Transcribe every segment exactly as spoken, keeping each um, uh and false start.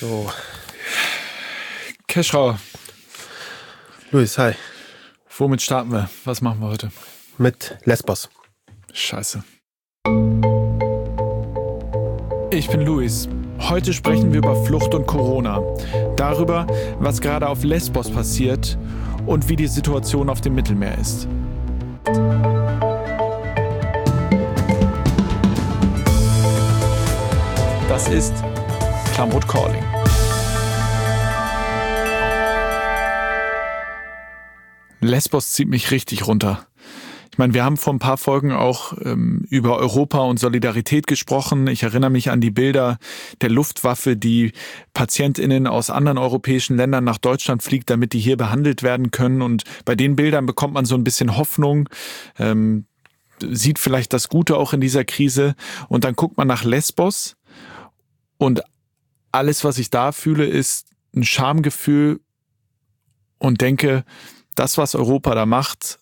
So. Keschrau. Luis, hi. Womit starten wir? Was machen wir heute? Mit Lesbos. Scheiße. Ich bin Luis. Heute sprechen wir über Flucht und Corona. Darüber, was gerade auf Lesbos passiert und wie die Situation auf dem Mittelmeer ist. Das ist Klamroth Calling. Lesbos zieht mich richtig runter. Ich meine, wir haben vor ein paar Folgen auch ähm, über Europa und Solidarität gesprochen. Ich erinnere mich an die Bilder der Luftwaffe, die PatientInnen aus anderen europäischen Ländern nach Deutschland fliegt, damit die hier behandelt werden können. Und bei den Bildern bekommt man so ein bisschen Hoffnung, ähm, sieht vielleicht das Gute auch in dieser Krise. Und dann guckt man nach Lesbos und alles, was ich da fühle, ist ein Schamgefühl und denke, das, was Europa da macht,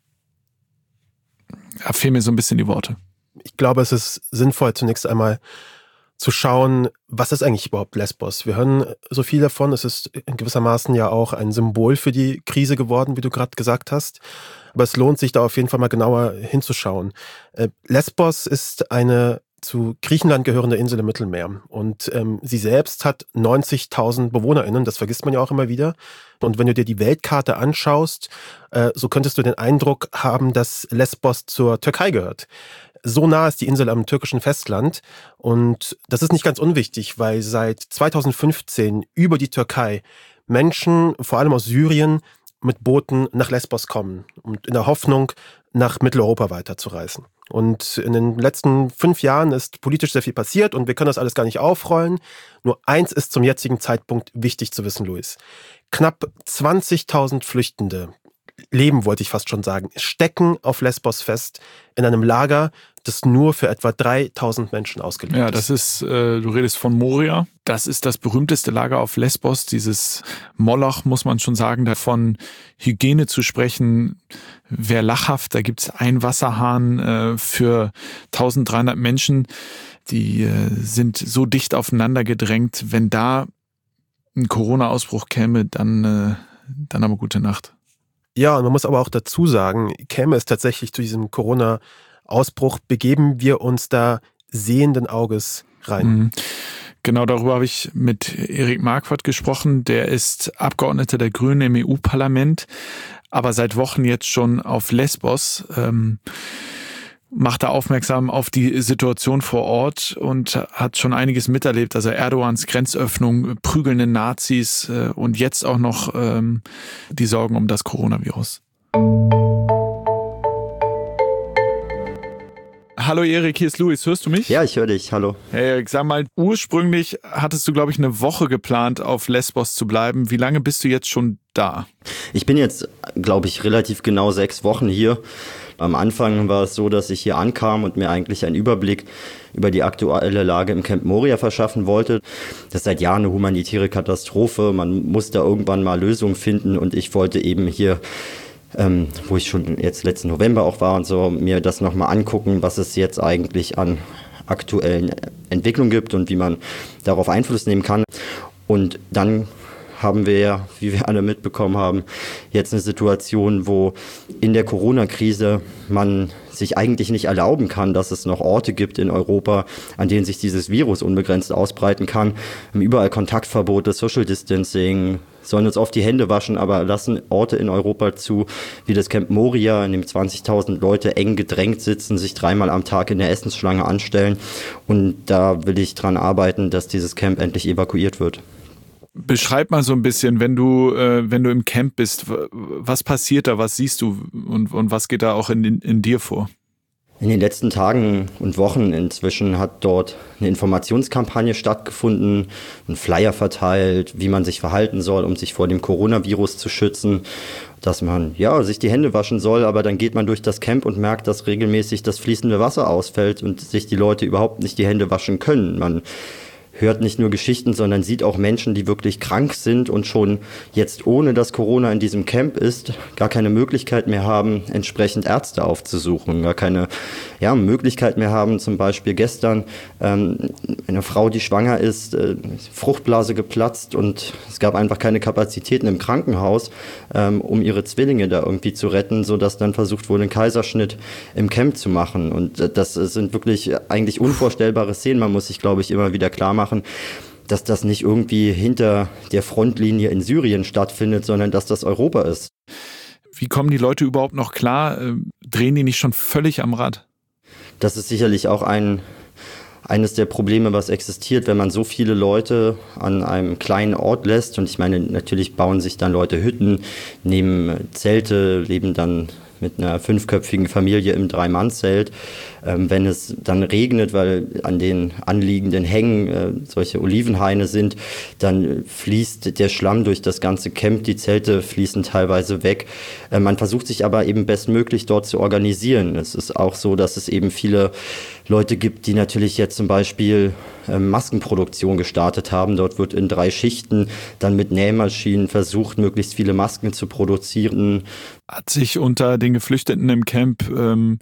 da fehlen mir so ein bisschen die Worte. Ich glaube, es ist sinnvoll, zunächst einmal zu schauen, was ist eigentlich überhaupt Lesbos? Wir hören so viel davon. Es ist in gewissermaßen ja auch ein Symbol für die Krise geworden, wie du gerade gesagt hast. Aber es lohnt sich da auf jeden Fall mal genauer hinzuschauen. Lesbos ist eine zu Griechenland gehörende Insel im Mittelmeer. Und ähm, sie selbst hat neunzigtausend BewohnerInnen, das vergisst man ja auch immer wieder. Und wenn du dir die Weltkarte anschaust, äh, so könntest du den Eindruck haben, dass Lesbos zur Türkei gehört. So nah ist die Insel am türkischen Festland. Und das ist nicht ganz unwichtig, weil seit zweitausendfünfzehn über die Türkei Menschen, vor allem aus Syrien, mit Booten nach Lesbos kommen und in der Hoffnung, nach Mitteleuropa weiterzureisen. Und in den letzten fünf Jahren ist politisch sehr viel passiert und wir können das alles gar nicht aufrollen. Nur eins ist zum jetzigen Zeitpunkt wichtig zu wissen, Luis. Knapp zwanzigtausend Flüchtende, leben wollte ich fast schon sagen, stecken auf Lesbos fest in einem Lager, das nur für etwa dreitausend Menschen ausgelegt ist. Ja, das ist, äh, du redest von Moria. Das ist das berühmteste Lager auf Lesbos, dieses Moloch, muss man schon sagen. Davon Hygiene zu sprechen, wäre lachhaft. Da gibt's einen Wasserhahn äh, für dreizehnhundert Menschen. Die äh, sind so dicht aufeinander gedrängt. Wenn da ein Corona-Ausbruch käme, dann, äh, dann aber gute Nacht. Ja, und man muss aber auch dazu sagen, käme es tatsächlich zu diesem Corona-Ausbruch, begeben wir uns da sehenden Auges rein. Mhm. Genau, darüber habe ich mit Erik Marquardt gesprochen. Der ist Abgeordneter der Grünen im E U-Parlament, aber seit Wochen jetzt schon auf Lesbos. Ähm, macht er aufmerksam auf die Situation vor Ort und hat schon einiges miterlebt. Also Erdogans Grenzöffnung, prügelnde Nazis äh, und jetzt auch noch ähm, die Sorgen um das Coronavirus. Hallo Erik, hier ist Luis. Hörst du mich? Ja, ich höre dich. Hallo. Hey Erik, sag mal, ursprünglich hattest du, glaube ich, eine Woche geplant, auf Lesbos zu bleiben. Wie lange bist du jetzt schon da? Ich bin jetzt, glaube ich, relativ genau sechs Wochen hier. Am Anfang war es so, dass ich hier ankam und mir eigentlich einen Überblick über die aktuelle Lage im Camp Moria verschaffen wollte. Das ist seit Jahren eine humanitäre Katastrophe. Man muss da irgendwann mal Lösungen finden und ich wollte eben hier, ähm, wo ich schon jetzt letzten November auch war und so, mir das nochmal angucken, was es jetzt eigentlich an aktuellen Entwicklungen gibt und wie man darauf Einfluss nehmen kann. Und dann haben wir ja, wie wir alle mitbekommen haben, jetzt eine Situation, wo in der Corona-Krise man sich eigentlich nicht erlauben kann, dass es noch Orte gibt in Europa, an denen sich dieses Virus unbegrenzt ausbreiten kann. Wir haben überall Kontaktverbote, Social Distancing, sollen uns oft die Hände waschen, aber lassen Orte in Europa zu, wie das Camp Moria, in dem zwanzigtausend Leute eng gedrängt sitzen, sich dreimal am Tag in der Essensschlange anstellen. Und da will ich dran arbeiten, dass dieses Camp endlich evakuiert wird. Beschreib mal so ein bisschen, wenn du, äh, wenn du im Camp bist, was passiert da, was siehst du und, und was geht da auch in, in dir vor? In den letzten Tagen und Wochen inzwischen hat dort eine Informationskampagne stattgefunden, ein Flyer verteilt, wie man sich verhalten soll, um sich vor dem Coronavirus zu schützen, dass man ja sich die Hände waschen soll, aber dann geht man durch das Camp und merkt, dass regelmäßig das fließende Wasser ausfällt und sich die Leute überhaupt nicht die Hände waschen können. Man hört nicht nur Geschichten, sondern sieht auch Menschen, die wirklich krank sind und schon jetzt, ohne dass Corona in diesem Camp ist, gar keine Möglichkeit mehr haben, entsprechend Ärzte aufzusuchen, gar keine ja, Möglichkeit mehr haben. Zum Beispiel gestern ähm, eine Frau, die schwanger ist, äh, Fruchtblase geplatzt und es gab einfach keine Kapazitäten im Krankenhaus, ähm, um ihre Zwillinge da irgendwie zu retten, sodass dann versucht wurde, einen Kaiserschnitt im Camp zu machen. Und äh, das sind wirklich eigentlich unvorstellbare Szenen. Man muss sich, glaube ich, immer wieder klar machen, dass das nicht irgendwie hinter der Frontlinie in Syrien stattfindet, sondern dass das Europa ist. Wie kommen die Leute überhaupt noch klar? Drehen die nicht schon völlig am Rad? Das ist sicherlich auch ein, eines der Probleme, was existiert, wenn man so viele Leute an einem kleinen Ort lässt. Und ich meine, natürlich bauen sich dann Leute Hütten, nehmen Zelte, leben dann mit einer fünfköpfigen Familie im Drei-Mann-Zelt. Ähm, wenn es dann regnet, weil an den anliegenden Hängen äh, solche Olivenhaine sind, dann fließt der Schlamm durch das ganze Camp, die Zelte fließen teilweise weg. Äh, man versucht sich aber eben bestmöglich dort zu organisieren. Es ist auch so, dass es eben viele Leute gibt, die natürlich jetzt zum Beispiel äh, Maskenproduktion gestartet haben. Dort wird in drei Schichten dann mit Nähmaschinen versucht, möglichst viele Masken zu produzieren. Hat sich unter den Geflüchteten im Camp, ähm,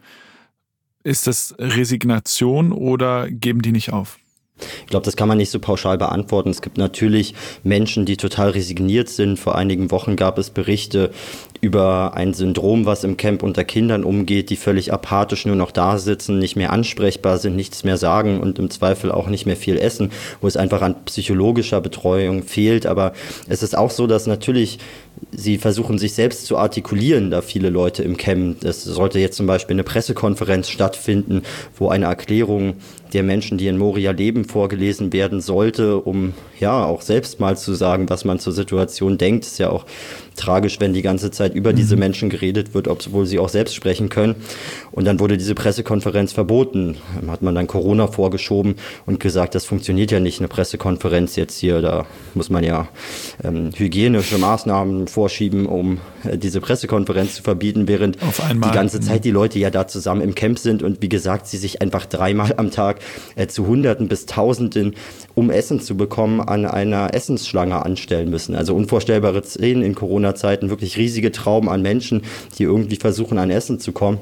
ist das Resignation oder geben die nicht auf? Ich glaube, das kann man nicht so pauschal beantworten. Es gibt natürlich Menschen, die total resigniert sind. Vor einigen Wochen gab es Berichte über ein Syndrom, was im Camp unter Kindern umgeht, die völlig apathisch nur noch da sitzen, nicht mehr ansprechbar sind, nichts mehr sagen und im Zweifel auch nicht mehr viel essen, wo es einfach an psychologischer Betreuung fehlt. Aber es ist auch so, dass natürlich sie versuchen, sich selbst zu artikulieren, da viele Leute im Camp. Es sollte jetzt zum Beispiel eine Pressekonferenz stattfinden, wo eine Erklärung der Menschen, die in Moria leben, vorgelesen werden sollte, um ja auch selbst mal zu sagen, was man zur Situation denkt. Es ist ja auch tragisch, wenn die ganze Zeit über diese Menschen geredet wird, obwohl sie auch selbst sprechen können. Und dann wurde diese Pressekonferenz verboten. Dann hat man dann Corona vorgeschoben und gesagt, das funktioniert ja nicht, eine Pressekonferenz jetzt hier. Da muss man ja ähm, hygienische Maßnahmen vorschieben, um äh, diese Pressekonferenz zu verbieten, während die ganze Zeit die Leute ja da zusammen im Camp sind und wie gesagt, sie sich einfach dreimal am Tag äh, zu Hunderten bis Tausenden, um Essen zu bekommen, an einer Essensschlange anstellen müssen. Also unvorstellbare Szenen in Corona-Zeiten, wirklich riesige Trauben an Menschen, die irgendwie versuchen, an Essen zu kommen.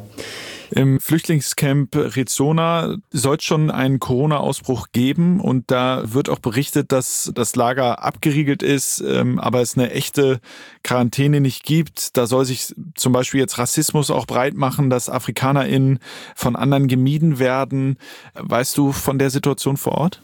Im Flüchtlingscamp Rezona soll es schon einen Corona-Ausbruch geben und da wird auch berichtet, dass das Lager abgeriegelt ist, ähm, aber es eine echte Quarantäne nicht gibt. Da soll sich zum Beispiel jetzt Rassismus auch breit machen, dass AfrikanerInnen von anderen gemieden werden. Weißt du von der Situation vor Ort?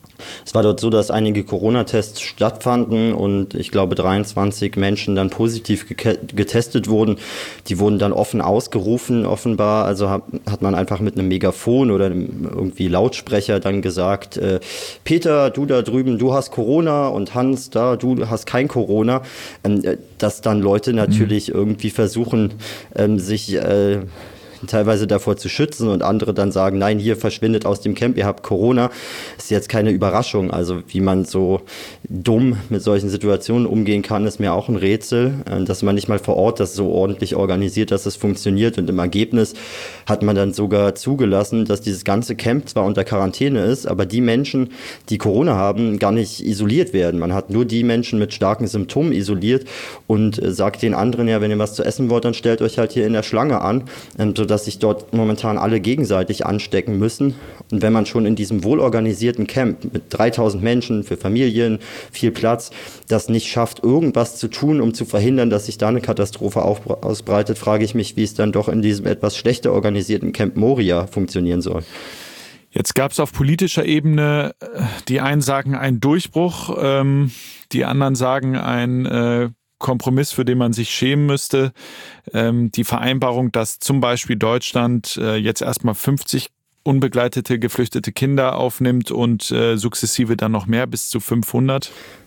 Es war dort so, dass einige Corona-Tests stattfanden und ich glaube dreiundzwanzig Menschen dann positiv ge- getestet wurden. Die wurden dann offen ausgerufen offenbar. Also hat, hat man einfach mit einem Megafon oder einem irgendwie Lautsprecher dann gesagt, äh, Peter, du da drüben, du hast Corona und Hans, da, du hast kein Corona. Ähm, dass dann Leute natürlich mhm. irgendwie versuchen, ähm, sich äh, teilweise davor zu schützen und andere dann sagen, nein, hier verschwindet aus dem Camp, ihr habt Corona, ist jetzt keine Überraschung. Also wie man so dumm mit solchen Situationen umgehen kann, ist mir auch ein Rätsel, dass man nicht mal vor Ort das so ordentlich organisiert, dass es funktioniert und im Ergebnis hat man dann sogar zugelassen, dass dieses ganze Camp zwar unter Quarantäne ist, aber die Menschen, die Corona haben, gar nicht isoliert werden. Man hat nur die Menschen mit starken Symptomen isoliert und sagt den anderen, ja, wenn ihr was zu essen wollt, dann stellt euch halt hier in der Schlange an, sodass dass sich dort momentan alle gegenseitig anstecken müssen. Und wenn man schon in diesem wohlorganisierten Camp mit dreitausend Menschen für Familien, viel Platz, das nicht schafft, irgendwas zu tun, um zu verhindern, dass sich da eine Katastrophe ausbreitet, frage ich mich, wie es dann doch in diesem etwas schlechter organisierten Camp Moria funktionieren soll. Jetzt gab es auf politischer Ebene, die einen sagen, einen Durchbruch, ähm, die anderen sagen, ein äh, Kompromiss, für den man sich schämen müsste. Ähm, die Vereinbarung, dass zum Beispiel Deutschland äh, jetzt erstmal fünfzig unbegleitete, geflüchtete Kinder aufnimmt und äh, sukzessive dann noch mehr, bis zu fünfhundert.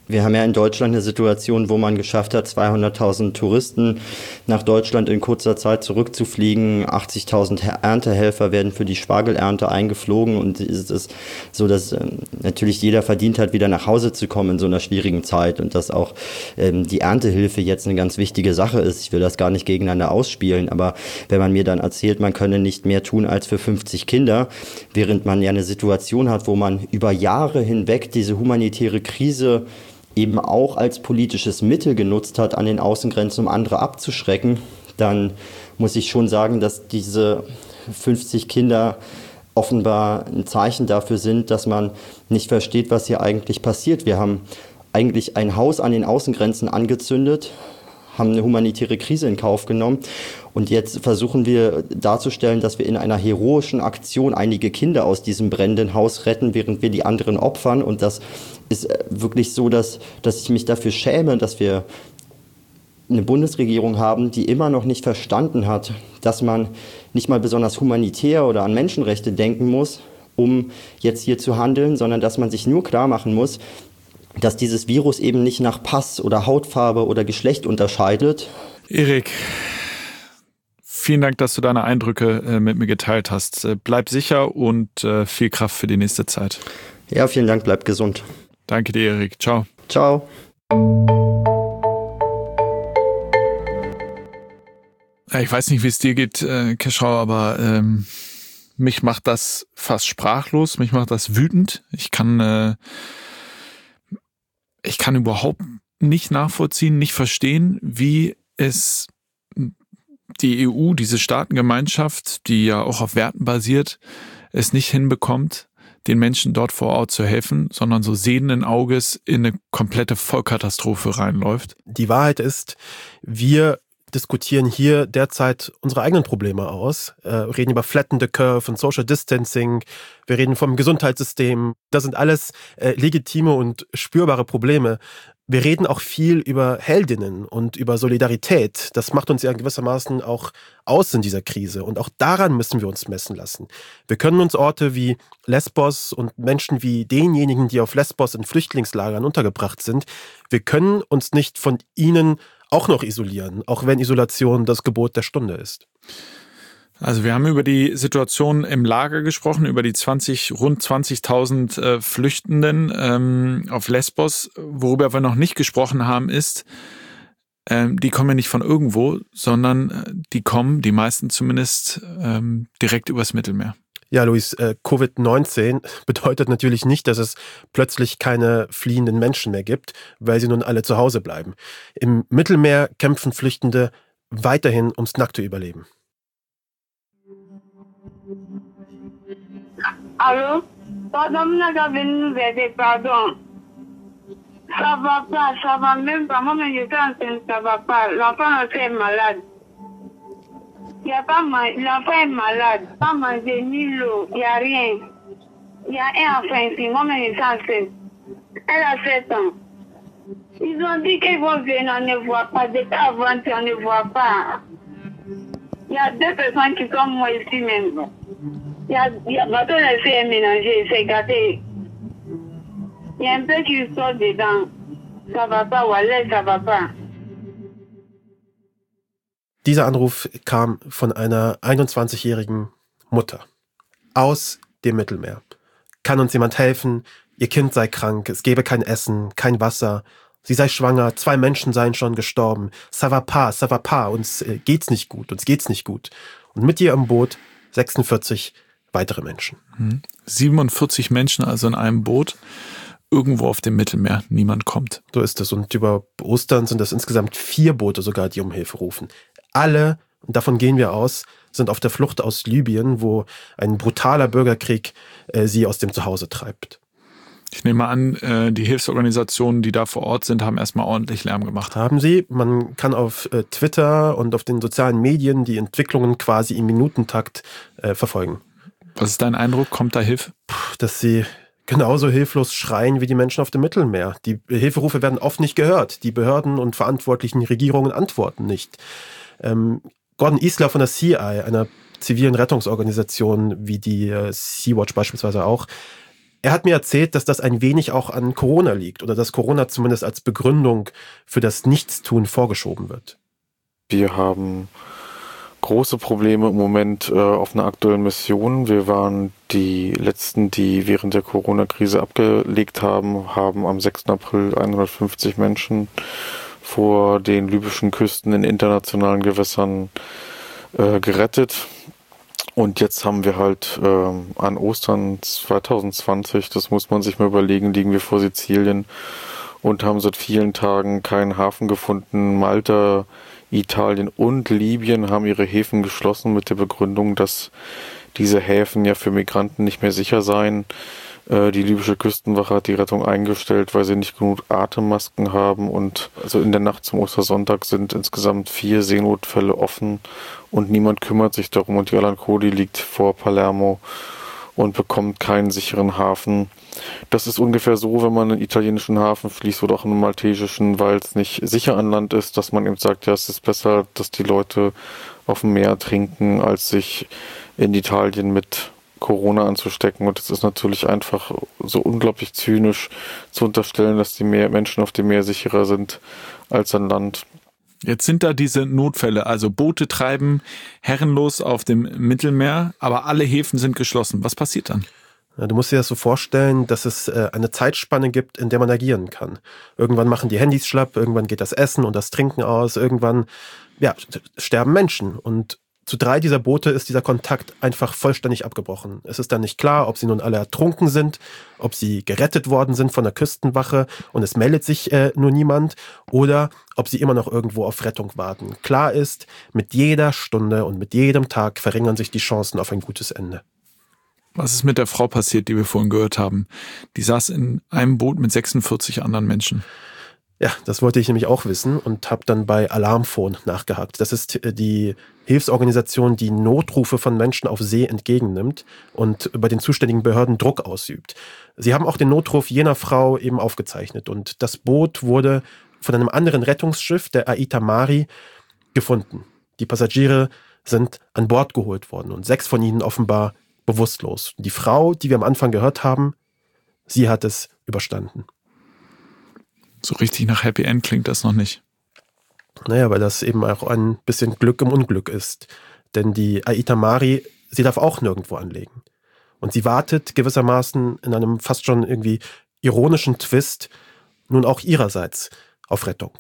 Wir haben ja in Deutschland eine Situation, wo man geschafft hat, zweihunderttausend Touristen nach Deutschland in kurzer Zeit zurückzufliegen. achtzigtausend Erntehelfer werden für die Spargelernte eingeflogen. Und es ist so, dass äh, natürlich jeder verdient hat, wieder nach Hause zu kommen in so einer schwierigen Zeit. Und dass auch ähm, die Erntehilfe jetzt eine ganz wichtige Sache ist. Ich will das gar nicht gegeneinander ausspielen. Aber wenn man mir dann erzählt, man könne nicht mehr tun als für fünfzig Kinder, während man ja eine Situation hat, wo man über Jahre hinweg diese humanitäre Krise eben auch als politisches Mittel genutzt hat, an den Außengrenzen, um andere abzuschrecken, dann muss ich schon sagen, dass diese fünfzig Kinder offenbar ein Zeichen dafür sind, dass man nicht versteht, was hier eigentlich passiert. Wir haben eigentlich ein Haus an den Außengrenzen angezündet, haben eine humanitäre Krise in Kauf genommen. Und jetzt versuchen wir darzustellen, dass wir in einer heroischen Aktion einige Kinder aus diesem brennenden Haus retten, während wir die anderen opfern. Und das ist wirklich so, dass, dass ich mich dafür schäme, dass wir eine Bundesregierung haben, die immer noch nicht verstanden hat, dass man nicht mal besonders humanitär oder an Menschenrechte denken muss, um jetzt hier zu handeln, sondern dass man sich nur klar machen muss, dass dieses Virus eben nicht nach Pass oder Hautfarbe oder Geschlecht unterscheidet. Erik, vielen Dank, dass du deine Eindrücke äh, mit mir geteilt hast. Äh, bleib sicher und äh, viel Kraft für die nächste Zeit. Ja, vielen Dank, bleib gesund. Danke dir, Erik. Ciao. Ciao. Ich weiß nicht, wie es dir geht, äh, Keschrau, aber ähm, mich macht das fast sprachlos, mich macht das wütend. Ich kann, äh, ich kann überhaupt nicht nachvollziehen, nicht verstehen, wie es die E U, diese Staatengemeinschaft, die ja auch auf Werten basiert, es nicht hinbekommt, den Menschen dort vor Ort zu helfen, sondern so sehenden Auges in eine komplette Vollkatastrophe reinläuft. Die Wahrheit ist, wir diskutieren hier derzeit unsere eigenen Probleme aus, äh, reden über Flatten the Curve und Social Distancing, wir reden vom Gesundheitssystem. Das sind alles äh, legitime und spürbare Probleme. Wir reden auch viel über Heldinnen und über Solidarität. Das macht uns ja gewissermaßen auch aus in dieser Krise. Und auch daran müssen wir uns messen lassen. Wir können uns Orte wie Lesbos und Menschen wie denjenigen, die auf Lesbos in Flüchtlingslagern untergebracht sind, wir können uns nicht von ihnen auch noch isolieren, auch wenn Isolation das Gebot der Stunde ist. Also wir haben über die Situation im Lager gesprochen, über die zwanzig, rund zwanzigtausend äh, Flüchtenden ähm, auf Lesbos. Worüber wir noch nicht gesprochen haben, ist, ähm, die kommen ja nicht von irgendwo, sondern äh, die kommen, die meisten zumindest, ähm, direkt übers Mittelmeer. Ja, Luis, äh, Covid neunzehn bedeutet natürlich nicht, dass es plötzlich keine fliehenden Menschen mehr gibt, weil sie nun alle zu Hause bleiben. Im Mittelmeer kämpfen Flüchtende weiterhin ums nackte Überleben. Allô? Pardon, pardon. Ça va pas, ça va même pas. Moi, je suis enceinte, ça va pas. L'enfant est malade. Il y a pas mal, l'enfant est malade. Pas manger ni l'eau, il y a rien. Il y a un enfant ici, moi, je suis enceinte. Elle a sept ans. Ils ont dit qu'ils vont venir, on ne voit pas. Depuis avant, on ne voit pas. Il y a deux personnes qui sont moi ici même. Il y a, il y a bateau de ménager, c'est gâté. Il y a un peu qui sort dedans. Ça va pas, Wallet, ça va pas. Dieser Anruf kam von einer einundzwanzigjährigen Mutter aus dem Mittelmeer. Kann uns jemand helfen? Ihr Kind sei krank, es gebe kein Essen, kein Wasser. Sie sei schwanger, zwei Menschen seien schon gestorben. Ça va pas, ça va pas, uns geht's nicht gut, uns geht's nicht gut. Und mit ihr im Boot sechsundvierzig weitere Menschen. siebenundvierzig Menschen also in einem Boot, irgendwo auf dem Mittelmeer. Niemand kommt. So ist es. Und über Ostern sind es insgesamt vier Boote sogar, die um Hilfe rufen. Alle, und davon gehen wir aus, sind auf der Flucht aus Libyen, wo ein brutaler Bürgerkrieg äh, sie aus dem Zuhause treibt. Ich nehme an, äh, die Hilfsorganisationen, die da vor Ort sind, haben erstmal ordentlich Lärm gemacht. Haben sie. Man kann auf äh, Twitter und auf den sozialen Medien die Entwicklungen quasi im Minutentakt äh, verfolgen. Was ist dein Eindruck? Kommt da Hilfe? Puh, dass sie genauso hilflos schreien wie die Menschen auf dem Mittelmeer. Die Hilferufe werden oft nicht gehört. Die Behörden und verantwortlichen Regierungen antworten nicht. Ähm, Gordon Isler von der Sea Eye, einer zivilen Rettungsorganisation wie die äh, Sea-Watch beispielsweise auch, Er hat mir erzählt, dass das ein wenig auch an Corona liegt oder dass Corona zumindest als Begründung für das Nichtstun vorgeschoben wird. Wir haben große Probleme im Moment äh, auf einer aktuellen Mission. Wir waren die Letzten, die während der Corona-Krise abgelegt haben, haben am sechsten April hundertfünfzig Menschen vor den libyschen Küsten in internationalen Gewässern äh, gerettet. Und jetzt haben wir halt äh, an Ostern zwanzig zwanzig, das muss man sich mal überlegen, liegen wir vor Sizilien und haben seit vielen Tagen keinen Hafen gefunden. Malta, Italien und Libyen haben ihre Häfen geschlossen mit der Begründung, dass diese Häfen ja für Migranten nicht mehr sicher seien. Äh, die libysche Küstenwache hat die Rettung eingestellt, weil sie nicht genug Atemmasken haben. Und also in der Nacht zum Ostersonntag sind insgesamt vier Seenotfälle offen und niemand kümmert sich darum. Und die Alanchodi liegt vor Palermo und bekommt keinen sicheren Hafen. Das ist ungefähr so, wenn man in einen italienischen Hafen fließt oder auch in einen maltesischen, weil es nicht sicher an Land ist, dass man eben sagt, ja, es ist besser, dass die Leute auf dem Meer trinken, als sich in Italien mit Corona anzustecken. Und es ist natürlich einfach so unglaublich zynisch zu unterstellen, dass die Meer Menschen auf dem Meer sicherer sind als an Land. Jetzt sind da diese Notfälle, also Boote treiben herrenlos auf dem Mittelmeer, aber alle Häfen sind geschlossen. Was passiert dann? Du musst dir das so vorstellen, dass es eine Zeitspanne gibt, in der man agieren kann. Irgendwann machen die Handys schlapp, irgendwann geht das Essen und das Trinken aus, irgendwann ja, sterben Menschen. Und zu drei dieser Boote ist dieser Kontakt einfach vollständig abgebrochen. Es ist dann nicht klar, ob sie nun alle ertrunken sind, ob sie gerettet worden sind von der Küstenwache und es meldet sich äh, nur niemand oder ob sie immer noch irgendwo auf Rettung warten. Klar ist, mit jeder Stunde und mit jedem Tag verringern sich die Chancen auf ein gutes Ende. Was ist mit der Frau passiert, die wir vorhin gehört haben? Die saß in einem Boot mit sechsundvierzig anderen Menschen. Ja, das wollte ich nämlich auch wissen und habe dann bei Alarmphone nachgehakt. Das ist die Hilfsorganisation, die Notrufe von Menschen auf See entgegennimmt und bei den zuständigen Behörden Druck ausübt. Sie haben auch den Notruf jener Frau eben aufgezeichnet und das Boot wurde von einem anderen Rettungsschiff, der Aita Mari, gefunden. Die Passagiere sind an Bord geholt worden und sechs von ihnen offenbar bewusstlos. Die Frau, die wir am Anfang gehört haben, sie hat es überstanden. So richtig nach Happy End klingt das noch nicht. Naja, weil das eben auch ein bisschen Glück im Unglück ist. Denn die Aita Mari, sie darf auch nirgendwo anlegen. Und sie wartet gewissermaßen in einem fast schon irgendwie ironischen Twist nun auch ihrerseits auf Rettung.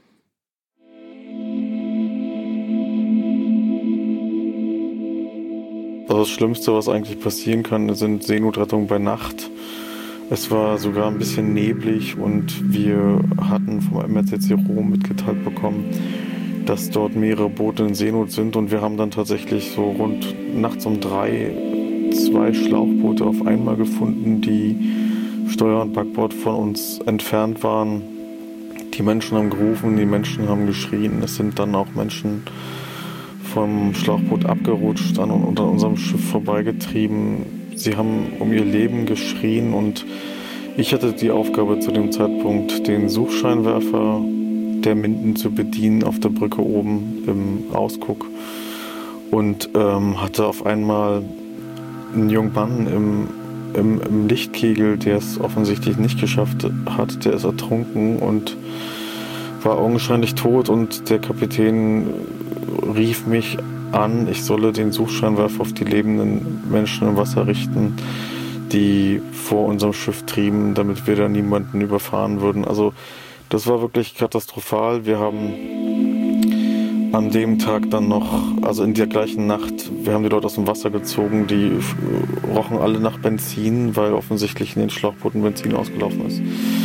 Also das Schlimmste, was eigentlich passieren kann, sind Seenotrettungen bei Nacht. Es war sogar ein bisschen neblig und wir hatten vom M R C C Rom mitgeteilt bekommen, dass dort mehrere Boote in Seenot sind und wir haben dann tatsächlich so rund nachts um drei zwei Schlauchboote auf einmal gefunden, die Steuer und Backbord von uns entfernt waren. Die Menschen haben gerufen, die Menschen haben geschrien. Es sind dann auch Menschen vom Schlauchboot abgerutscht an und an unserem Schiff vorbeigetrieben. Sie haben um ihr Leben geschrien und ich hatte die Aufgabe zu dem Zeitpunkt, den Suchscheinwerfer der Minden zu bedienen auf der Brücke oben im Ausguck und ähm, hatte auf einmal einen jungen Mann im, im, im Lichtkegel, der es offensichtlich nicht geschafft hat, der ist ertrunken und war augenscheinlich tot und der Kapitän rief mich an, ich solle den Suchscheinwerfer auf die lebenden Menschen im Wasser richten, die vor unserem Schiff trieben, damit wir da niemanden überfahren würden. Also das war wirklich katastrophal. Wir haben an dem Tag dann noch, also in der gleichen Nacht, wir haben die Leute aus dem Wasser gezogen, die rochen alle nach Benzin, weil offensichtlich in den Schlauchbooten Benzin ausgelaufen ist.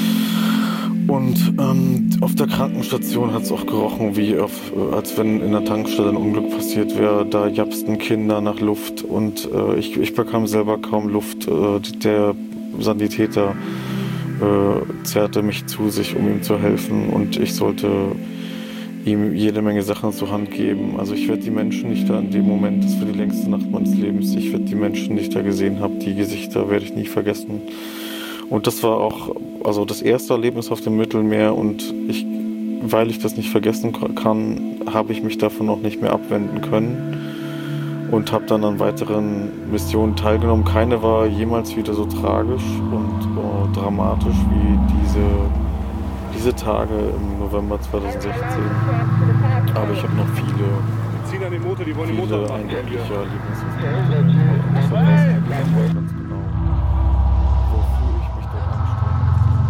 Und ähm, auf der Krankenstation hat es auch gerochen, wie auf, als wenn in der Tankstelle ein Unglück passiert wäre. Da japsten Kinder nach Luft und äh, ich, ich bekam selber kaum Luft. Äh, der Sanitäter äh, zerrte mich zu sich, um ihm zu helfen und ich sollte ihm jede Menge Sachen zur Hand geben. Also ich werde die Menschen, die ich da in dem Moment, das war die längste Nacht meines Lebens, ich werde die Menschen, die ich da gesehen habe, die Gesichter werde ich nie vergessen. Und das war auch also das erste Erlebnis auf dem Mittelmeer und ich, weil ich das nicht vergessen kann, habe ich mich davon auch nicht mehr abwenden können. und habe dann an weiteren Missionen teilgenommen. Keine war jemals wieder so tragisch und oh, dramatisch wie diese, diese Tage im November zweitausendsechzehn. Aber ich habe noch viele, viele eindrückliche Erlebnisse. Ich weiß eigentlich ganz genau, wofür ich mich dort anstrenge.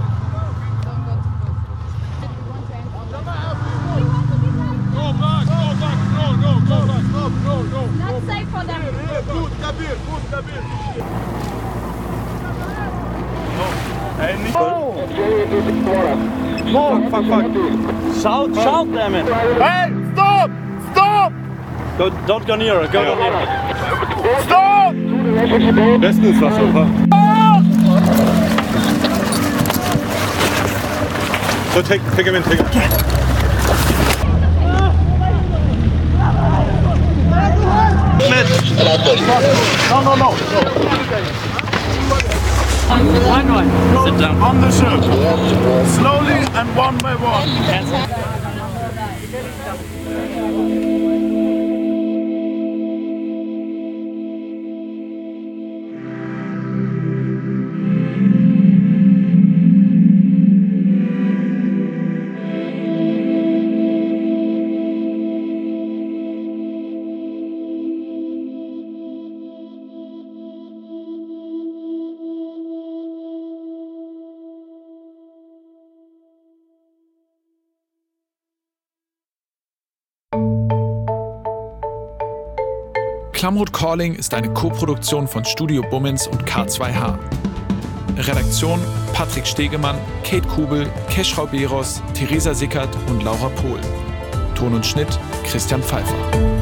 Go back, go back, go, go, go back, go, go, go. Not safe for them. Gut, Kabir, gut, Kabir. Hey, nicht. Oh, fuck, fuck. Shout, shout them in. Hey, stop, stop. Go, don't go near, go yeah. near. Stop. Bestens, was schon. So, take, take him in, take him in. No, no, no. One, one. Sit down. On the ship. Slowly and one by one. Klamroth Calling ist eine Koproduktion von Studio Bummins und K zwei H. Redaktion Patrick Stegemann, Kate Kubel, Keschrau Beros, Theresa Sickert und Laura Pohl. Ton und Schnitt Christian Pfeiffer.